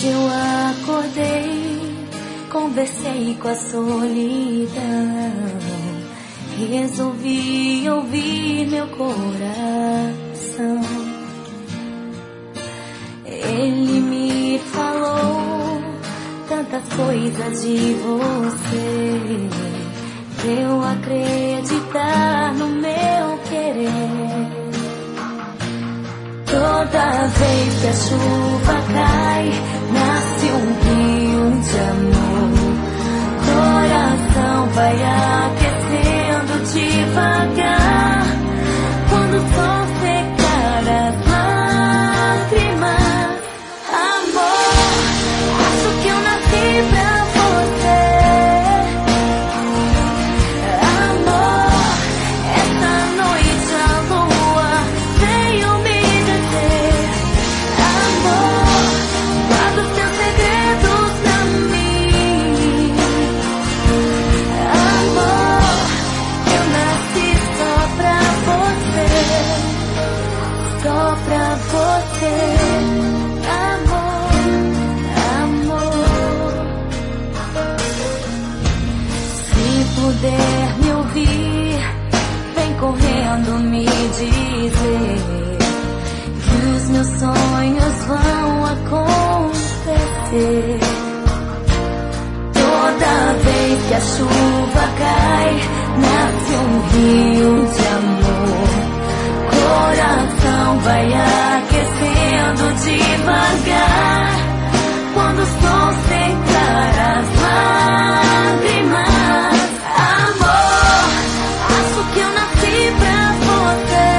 Hoje eu acordei, conversei com a solidão, resolvi ouvir meu coração. Ele me falou tantas coisas de você, pra eu acreditar no meu querer. Toda vez que a chuva cai, nasce um rio de amor. Coração vai aquecendo devagar. Quando o sol secar as lágrimas, amor, acho que eu nasci pra você. Amor, essa noite a lua veio me dizer: amor, guarda os teus segredos pra mim. Amor, eu nasci só pra você. Só pra você. Amor, amor. Se puder me ouvir, vem correndo me dizer que os meus sonhos vão acontecer. Toda vez que a chuva cai, nasce um rio de amor. Coração vai aquecendo devagar. Quando o sol secar as lágrimas, amor, acho que eu nasci pra você.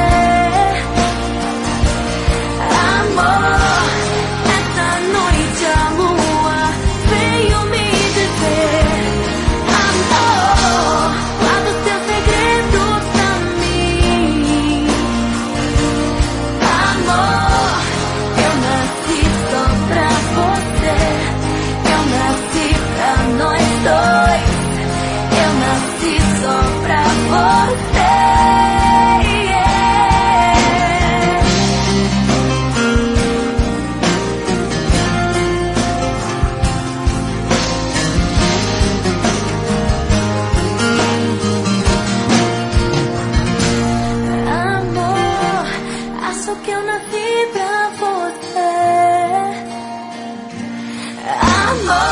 Amor, essa noite a lua veio me dizer: amor, guarda os teus segredos pra mim. Amor, eu nasci só pra você. Eu nasci pra nós dois. Eu nasci só pra você. Amor, acho que eu nasci pra você. Amor.